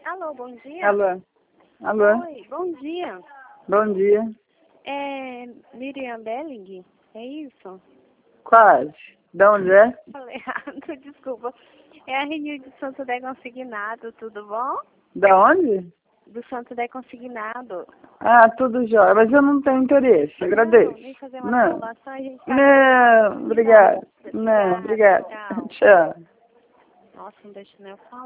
Alô, bom dia. Alô? Alô? Oi, bom dia. Bom dia. É Miriam Belling? É isso? Quase. De onde é? Falei errado, desculpa. É a Renil do Santo Dé Consignado, tudo bom? Da onde? Do Santo Dé Consignado. Ah, tudo jóia. Mas eu não tenho interesse. Agradeço. Não, nem fazer uma Não. simulação, a gente tá... Não, obrigado. Não, Obrigada, obrigado. tchau. Tchau. Nossa, não deixa nem eu falar.